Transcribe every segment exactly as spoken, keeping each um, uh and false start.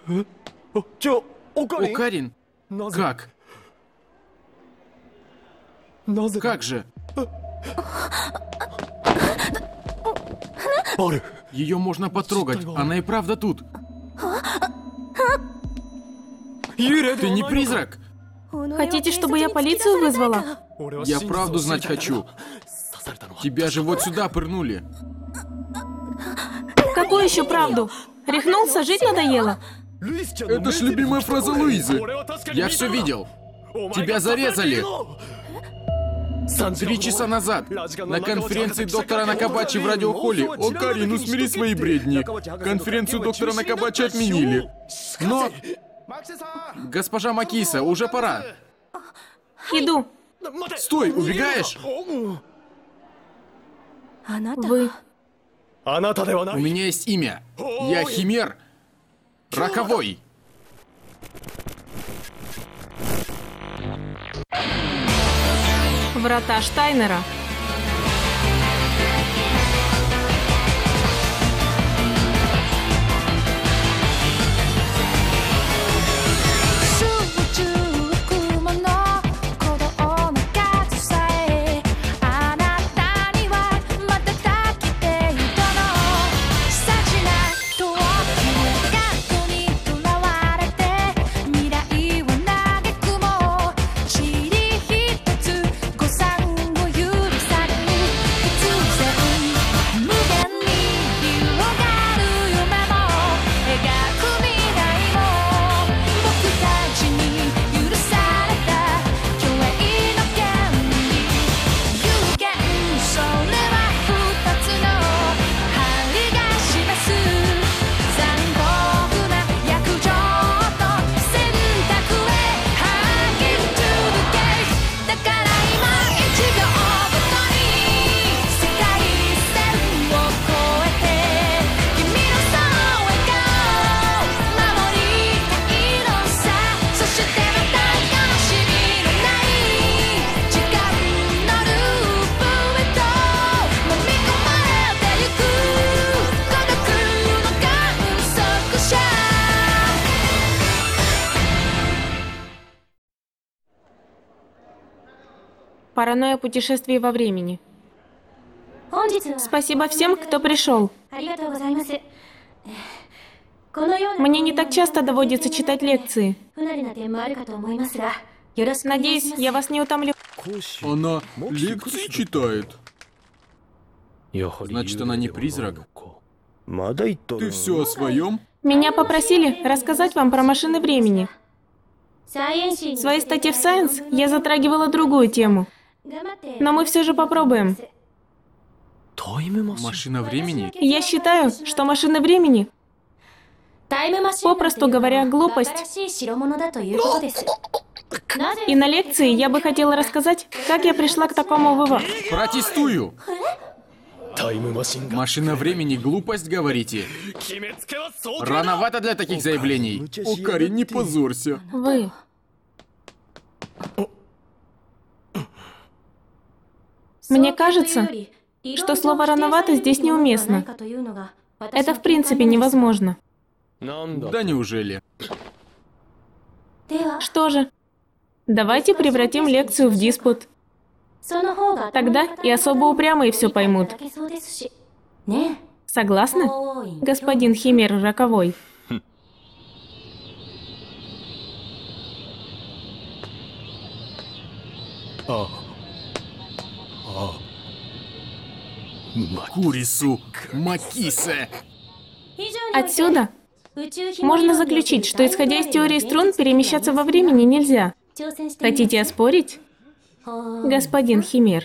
Окарин? Как? Как же? Ее можно потрогать, она и правда тут. Ты не призрак? Хотите, чтобы я полицию вызвала? Я правду знать хочу. Тебя же вот сюда пырнули. Какую еще правду? Рехнулся, жить надоело? Это ж любимая фраза Луизы. Я все видел. Тебя зарезали. Три часа назад на конференции доктора Накабачи в радиохолле. Окарин, усмири свои бредни. Конференцию доктора Накабачи отменили. Но... Госпожа Макиса, уже пора. Иду. Стой, убегаешь? Вы... У меня есть имя. Я Химер. Роковой. Врата Штайнера. Паранойя путешествий во времени. Спасибо всем, кто пришел. Мне не так часто доводится читать лекции. Надеюсь, я вас не утомлю. Она лекции читает. Значит, она не призрак. Ты все о своем? Меня попросили рассказать вам про машины времени. В своей статье в Science я затрагивала другую тему. Но мы все же попробуем. Машина времени? Я считаю, что машины времени, попросту говоря, глупость. И на лекции я бы хотела рассказать, как я пришла к такому выводу. Протестую! Машина времени, глупость, говорите? Рановато для таких заявлений. Окарин, не позорься. Вы... Мне кажется, что слово «рановато» здесь неуместно. Это в принципе невозможно. Да неужели? Что же, давайте превратим лекцию в диспут. Тогда и особо упрямые все поймут. Согласны, господин Химер Роковой? Курису Макисе. Отсюда можно заключить, что, исходя из теории струн, перемещаться во времени нельзя. Хотите оспорить, господин Химер?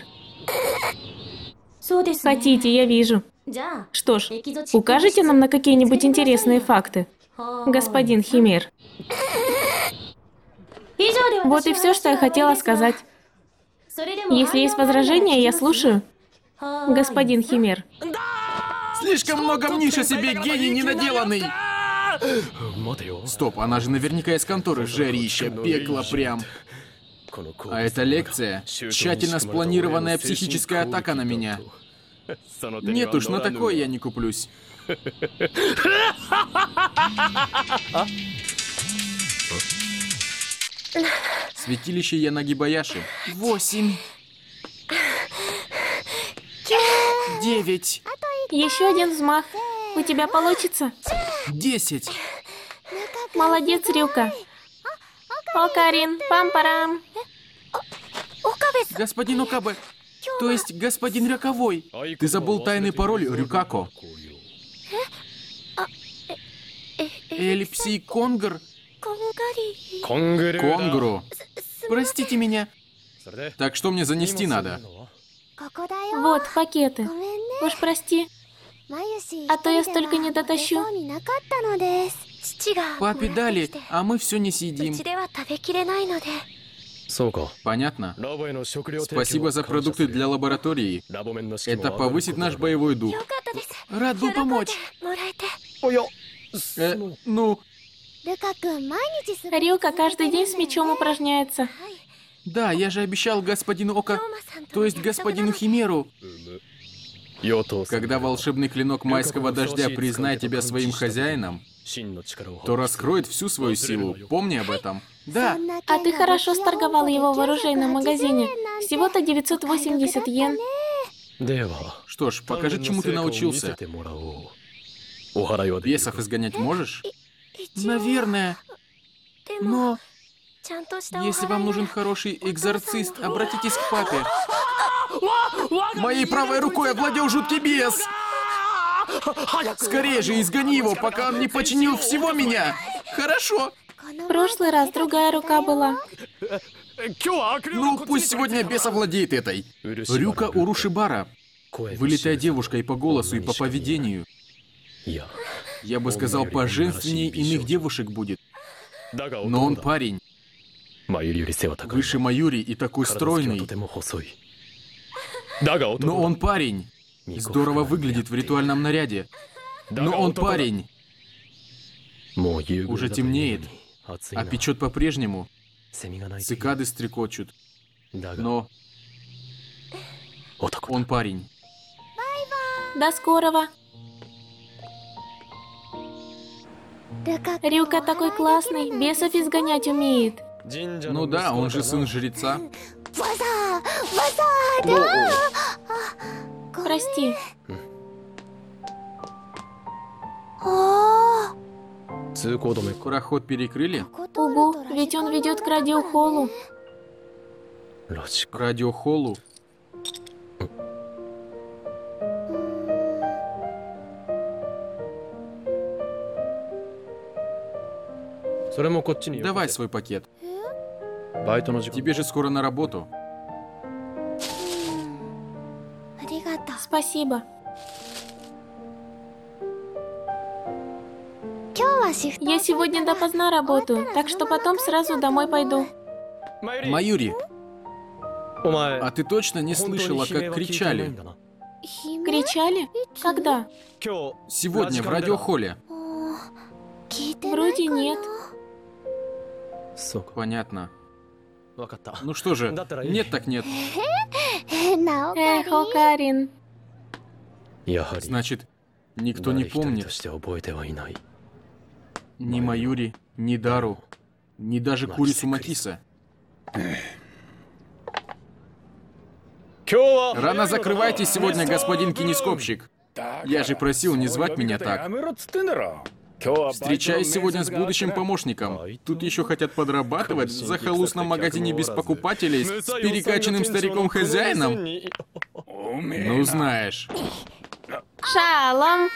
Хотите, я вижу. Что ж, укажете нам на какие-нибудь интересные факты, господин Химер? Вот и все, что я хотела сказать. Если есть возражения, я слушаю, господин Химер. Слишком много мнишь о себе, гений ненаделанный! Стоп, она же наверняка из конторы, жарища, пекло прям. А эта лекция — тщательно спланированная психическая атака на меня. Нет уж, на такое я не куплюсь. Святилище Янагибаяши. Восемь. Девять. Еще один взмах. У тебя получится. Десять. Молодец, Рюка. О, Карин, пам-парам. Господин Окабе, то есть господин Ряковой. Ты забыл тайный пароль, Рюкако. Эльпси Конгр? Конгру. Простите меня. Так что мне занести надо? Вот, пакеты. Уж прости. А то я столько не дотащу. Папе дали, а мы все не съедим. Понятно. Спасибо за продукты для лаборатории. Это повысит наш боевой дух. Рад был помочь. Э, ну, Рюка каждый день с мечом упражняется. да, я же обещал господину Ока, то есть господину Химеру. Когда волшебный клинок майского дождя признает тебя своим хозяином, то раскроет всю свою силу. Помни об этом. Да. А ты хорошо сторговал его в оружейном магазине. Всего-то девятьсот восемьдесят йен. Что ж, покажи, чему ты научился. Бесов изгонять можешь? Наверное. Но если вам нужен хороший экзорцист, обратитесь к папе. Моей правой рукой овладел жуткий бес. Скорее же изгони его, пока он не починил всего меня. Хорошо. В прошлый раз другая рука была. Ну, пусть сегодня бес овладеет этой. Рюка Урушибара. Вылитая девушка и по голосу, и по поведению. Я бы сказал, поженственнее иных девушек будет. Но он парень. Выше Маюри и такой стройный. Но он парень. Здорово выглядит в ритуальном наряде. Но он парень. Уже темнеет, а печет по-прежнему. Цикады стрекочут. Но он парень. До скорого. Рюка такой классный, бесов изгонять умеет. Ну да, он же сын жреца. Прости. Проход перекрыли? Угу, ведь он ведет к радиохоллу. Радиохоллу? Давай свой пакет. Тебе же скоро на работу. Спасибо. Я сегодня допоздна работаю, так что потом сразу домой пойду. Маюри, а ты точно не слышала, как кричали? Кричали? Когда? Сегодня в радиохолле. Вроде нет. Понятно. Ну что же, нет так нет. Эх, о, Карин. Значит, никто не помнит. Ни Маюри, ни Дару, ни даже Курису Макиса. Рано закрывайтесь сегодня, господин кинескопщик. Я же просил не звать меня так. Встречаюсь сегодня с будущим помощником. Тут еще хотят подрабатывать в захолустном магазине без покупателей с перекачанным стариком-хозяином. Ну знаешь. Шалом.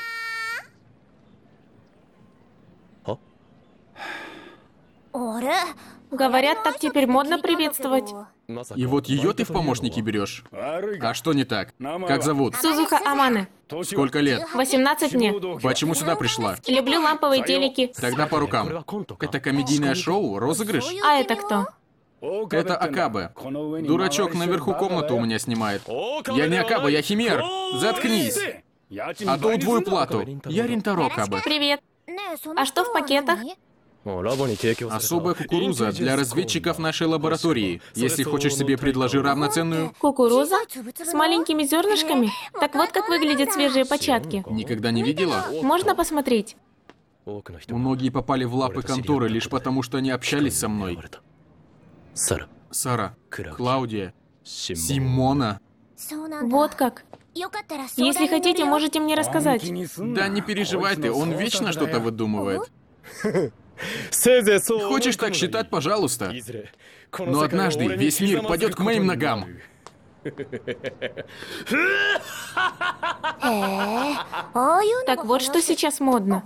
Говорят, так теперь модно приветствовать. И вот ее ты в помощники берешь? А что не так? Как зовут? Сузука Аманы. Сколько лет? восемнадцать мне. Почему сюда пришла? Люблю ламповые телеки. Тогда по рукам. Это комедийное шоу, розыгрыш? А это кто? Это Акабе. Дурачок наверху комнату у меня снимает. Я не Акабе, я Химер. Заткнись. А то удвою плату. Я Ринтаро Акабе. Привет. А что в пакетах? Особая кукуруза для разведчиков нашей лаборатории. Если хочешь себе, предложи равноценную. Кукуруза? С маленькими зернышками? Так вот как выглядят свежие початки. Никогда не видела? Можно посмотреть? Многие попали в лапы конторы лишь потому, что они общались со мной. Сара, Клаудия, Симона. Вот как. Если хотите, можете мне рассказать. Да не переживай ты, он вечно что-то выдумывает. Хочешь так считать, пожалуйста. Но однажды весь мир падет к моим ногам. Так вот, что сейчас модно.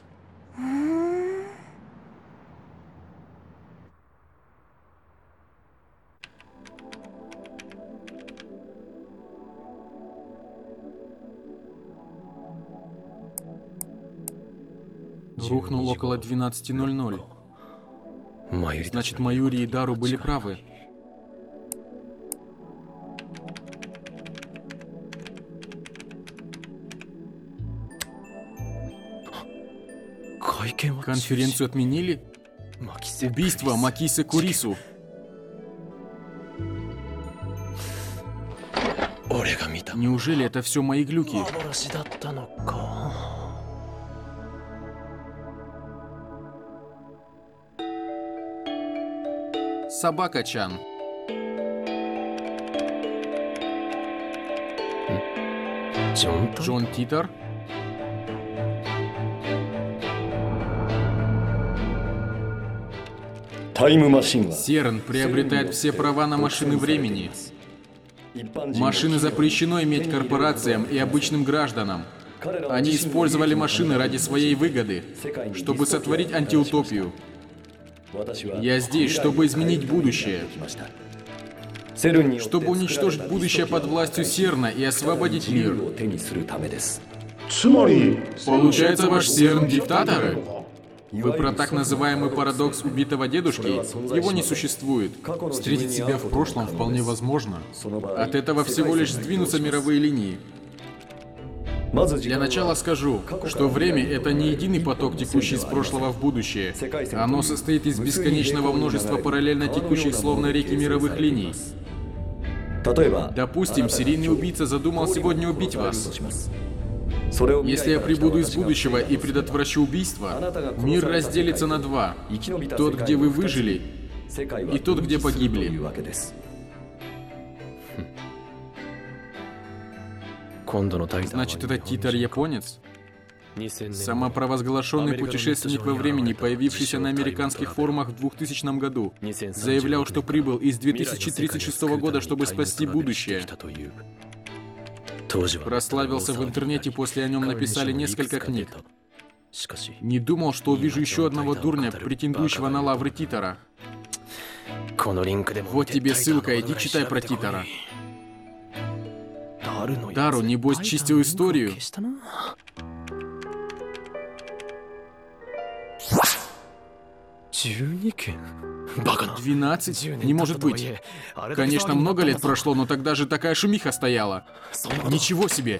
Рухнул около двенадцати ноль-ноль. Значит, Майюри и Дару были правы. Конференцию отменили? Убийство Макисы Курису. Неужели это все мои глюки? Собака-чан. Джон Титер? Серн приобретает все права на машины времени. Машины запрещено иметь корпорациям и обычным гражданам. Они использовали машины ради своей выгоды, чтобы сотворить антиутопию. Я здесь, чтобы изменить будущее. Чтобы уничтожить будущее под властью Серна и освободить мир. Получается, ваш Серн диктаторы? Вы про так называемый парадокс убитого дедушки? Его не существует. Встретить себя в прошлом вполне возможно. От этого всего лишь сдвинутся мировые линии. Для начала скажу, что время — это не единый поток, текущий из прошлого в будущее. Оно состоит из бесконечного множества параллельно текущих, словно реки, мировых линий. Допустим, серийный убийца задумал сегодня убить вас. Если я прибуду из будущего и предотвращу убийство, мир разделится на два. Тот, где вы выжили, и тот, где погибли. Значит, этот Титер японец? Самопровозглашенный путешественник во времени, появившийся на американских форумах в двухтысячном году, заявлял, что прибыл из две тысячи тридцать шестого года, чтобы спасти будущее. Прославился в интернете, после о нем написали несколько книг. Не думал, что увижу еще одного дурня, претендующего на лавры Титера. Вот тебе ссылка, иди читай про Титера. Дару, небось, чистил историю. Двенадцать? Не может быть. Конечно, много лет прошло, но тогда же такая шумиха стояла. Ничего себе.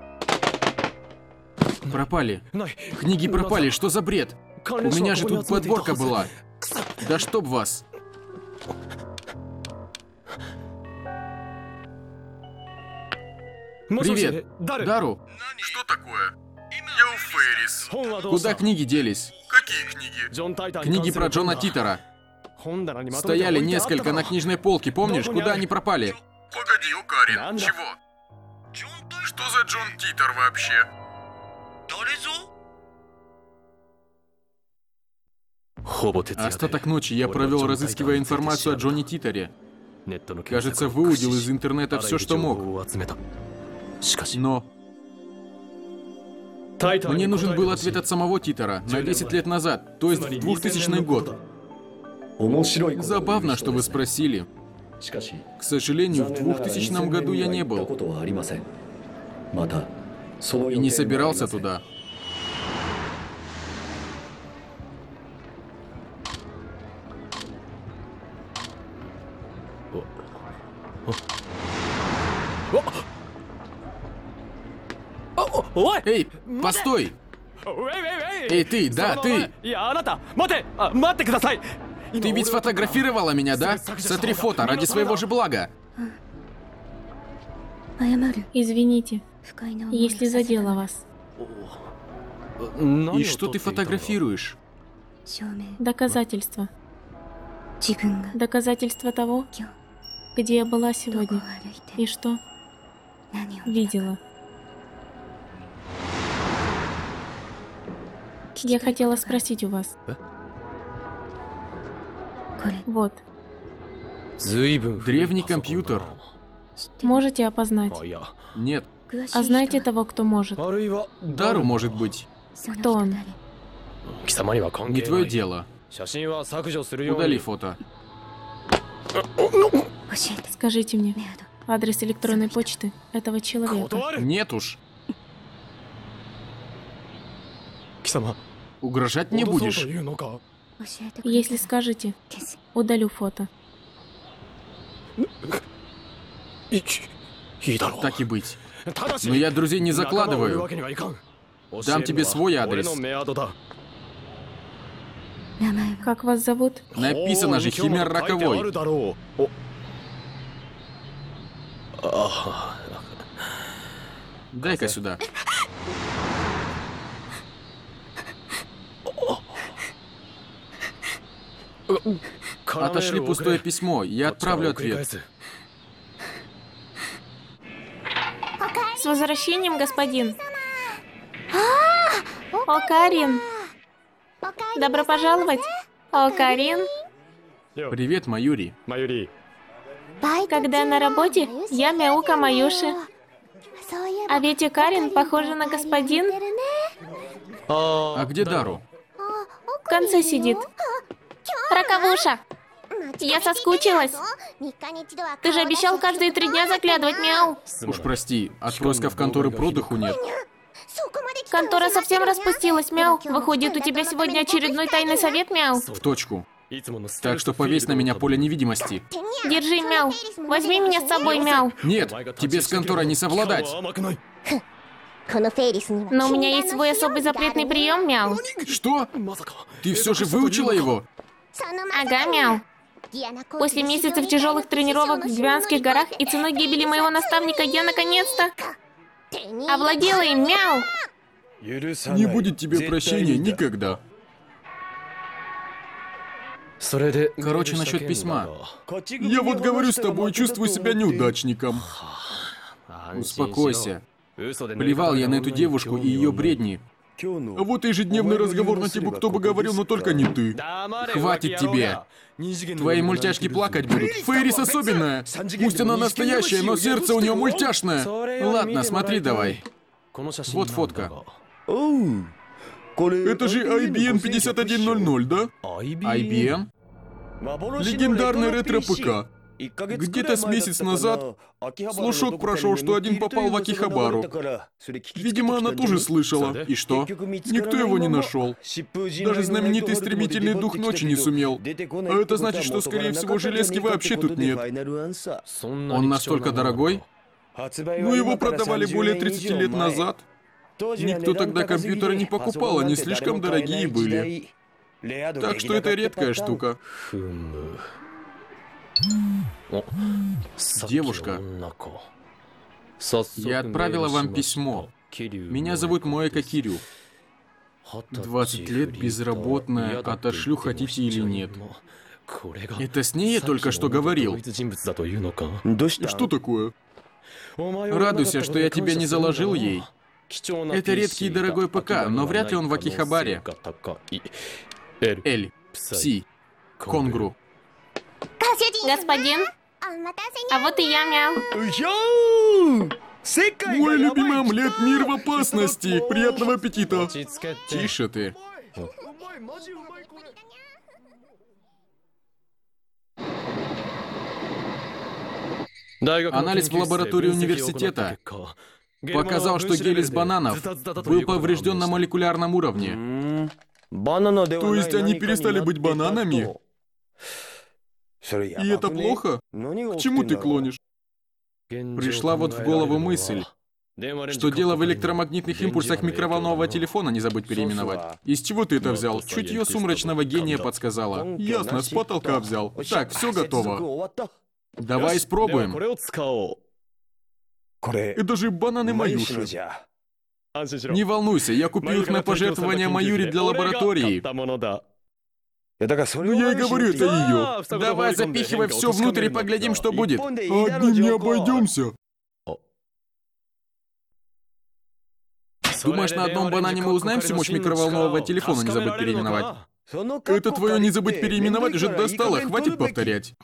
Пропали. Книги пропали, что за бред? У меня же тут подборка была. Да чтоб вас. Привет. Дару. Что такое? Я у Феррис. Куда книги делись? Какие книги? Книги про Джона Титера. Стояли несколько на книжной полке, помнишь? Куда они пропали? Погоди, Окарин, чего? Что за Джон Титер вообще? Остаток ночи я провел, разыскивая информацию о Джоне Титере. Кажется, выудил из интернета все, что мог. Но... Мне нужен был ответ от самого Титера на десять лет назад, то есть в двухтысячный год. Забавно, что вы спросили. К сожалению, в двухтысячном году я не был. И не собирался туда. Эй, постой! Эй, ты, да, ты! Ты ведь сфотографировала меня, да? Сотри фото ради своего же блага. Извините, если задела вас. И что ты фотографируешь? Доказательства. Доказательство того, где я была сегодня и что видела. Я хотела спросить у вас. Вот, Древний компьютер. можете опознать? Нет. А знаете того, кто может? Дару может быть. Кто он? Не твое дело. Удали фото. Скажите мне адрес электронной почты этого человека. Нет уж. Угрожать не будешь? Если скажете, удалю фото. Так и быть. Но я друзей не закладываю. Дам тебе свой адрес. Как вас зовут? Написано же Химер Роковой. Дай-ка сюда. Отошли пустое письмо, я отправлю ответ. С возвращением, господин. О, Карин. Добро пожаловать. О, Карин. Привет, Маюри. Когда на работе, я мяука Маюши. А ведь и Карин похожа на господин. А где Дару? В конце сидит. Роковуша. Я соскучилась. Ты же обещал каждые три дня заглядывать, мяу. Уж прости, от происков конторы продыху нет. Контора совсем распустилась, мяу. Выходит, у тебя сегодня очередной тайный совет, мяу. В точку. Так что повесь на меня поле невидимости. Держи, мяу. Возьми меня с собой, мяу. Нет, тебе с конторой не совладать. Но у меня есть свой особый запретный прием, мяу. Что? Ты все же выучила его? Ага, мяу. После месяцев тяжелых тренировок в Гвианских горах и ценой гибели моего наставника я наконец-то овладела им, мяу. Не будет тебе прощения никогда. Короче, насчет письма. Я вот говорю с тобой, чувствую себя неудачником. Успокойся. Плевал я на эту девушку и ее бредни. А вот и ежедневный разговор на тему, кто бы говорил, но только не ты. Хватит тебе. Твои мультяшки плакать будут. Фейрис особенная. Пусть она настоящая, но сердце у нее мультяшное. Ладно, смотри давай. Вот фотка. Это же ай би эм пятьдесят один ноль ноль, да? ай би эм? Легендарный ретро-ПК. Где-то с месяц назад слушок прошел, что один попал в Акихабару. Видимо, она тоже слышала. И что? Никто его не нашел. Даже знаменитый стремительный дух ночи не сумел. А это значит, что, скорее всего, железки вообще тут нет. Он настолько дорогой? Ну, его продавали более тридцати лет назад. Никто тогда компьютеры не покупал, они слишком дорогие были. Так что это редкая штука. Девушка, я отправила вам письмо. Меня зовут Моэка Кирю. двадцать лет безработная, отошлю, хотите или нет. Это с ней я только что говорил. Что такое? Радуйся, что я тебя не заложил ей. Это редкий и дорогой ПК, но вряд ли он в Акихабаре. Эль, Пси, Конгру. Господин, а вот и я, мяу. Мой любимый омлет, мир в опасности. Приятного аппетита. Тише ты. Анализ в лаборатории университета показал, что гель из бананов был поврежден на молекулярном уровне. То есть они перестали быть бананами? И это плохо? К чему ты клонишь? Пришла вот в голову мысль, что дело в электромагнитных импульсах микроволнового телефона не забыть переименовать. Из чего ты это взял? Чутье сумрачного гения подсказала. Ясно, с потолка взял. Так, все готово. Давай испробуем. Это же бананы Маюши. Не волнуйся, я купил их на пожертвование Маюри для лаборатории. Ну я и говорю, это ее. Давай запихивай все внутрь и поглядим, что будет. Одним не обойдемся. Думаешь, на одном банане мы узнаем всю мощь микроволнового телефона, не забыть переименовать? Это твое не забыть переименовать уже достало, хватит повторять.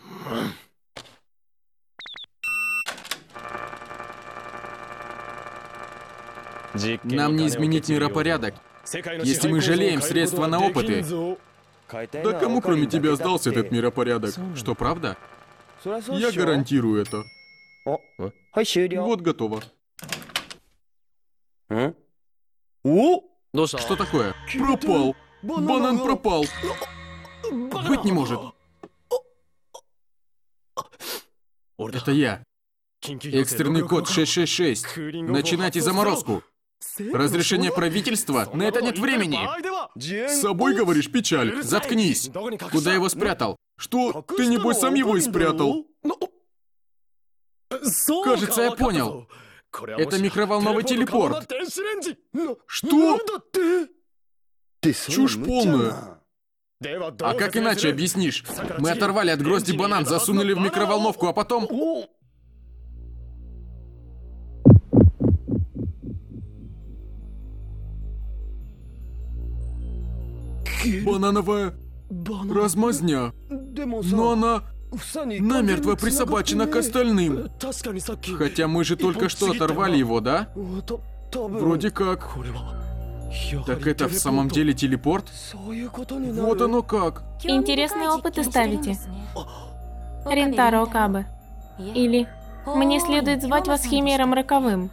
Нам не изменить миропорядок, если мы жалеем средства на опыты. Да кому кроме тебя сдался этот миропорядок? Что, правда? Я гарантирую это. Вот готово. Что такое? Пропал! Банан пропал! Быть не может. Это я. Экстренный код шесть шесть шесть. Начинайте заморозку. Разрешение правительства? На это нет времени. С собой говоришь, печаль. Заткнись. Куда его спрятал? Что? Ты небось сам его и спрятал? Кажется, я понял. Это микроволновый телепорт. Что? Чушь полная. А как иначе объяснишь? Мы оторвали от грозди банан, засунули в микроволновку, а потом... Банановая размазня. Но она намертво присобачена к остальным. Хотя мы же только что оторвали его, да? Вроде как. Так это в самом деле телепорт? Вот оно как. Интересные опыты ставите. Рентаро Окабе. Или мне следует звать вас Химером Роковым.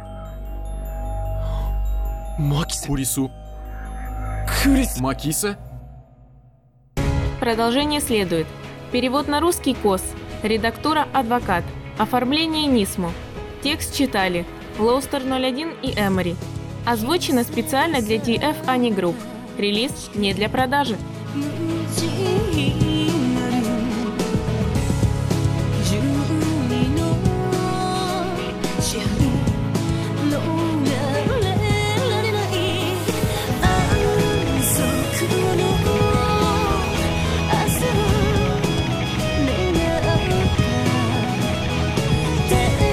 Курису. Макиса? Продолжение следует. Перевод на русский КОС. Редактура Адвокат. Оформление Нисмо. Текст читали Лоустер ноль один и Эмори. Озвучено специально для ти эф Ани Групп. Релиз не для продажи. Yeah.